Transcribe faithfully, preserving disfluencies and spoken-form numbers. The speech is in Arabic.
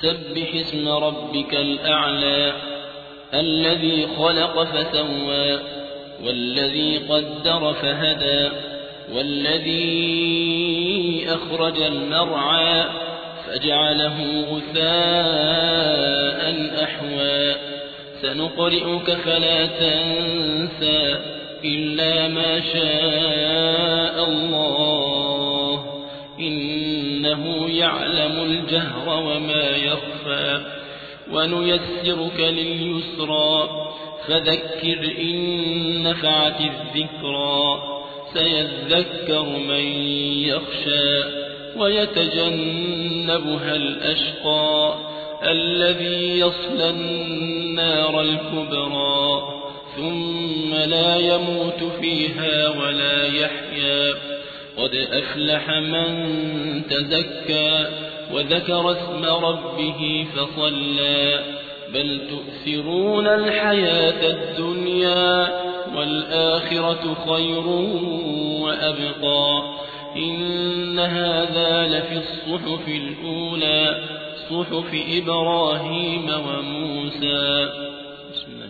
سبح اسم ربك الأعلى الذي خلق فسوى والذي قدر فهدى والذي أخرج المرعى فجعله غثاء أحوى سنقرئك فلا تنسى إلا ما شاء الله إنه يعلم الجهر وما يخفى ونيسرك لليسرى فذكر إن نفعت الذكرى سيذكر من يخشى ويتجنبها الأشقى الذي يصلى النار الكبرى ثم لا يموت فيها ولا يحيا قد أفلح من تزكى وذكر اسم ربه فصلى بل تؤثرون الحياة الدنيا والآخرة خير وأبقى إن هذا لفي الصحف الأولى صحف إبراهيم وموسى. بسم الله.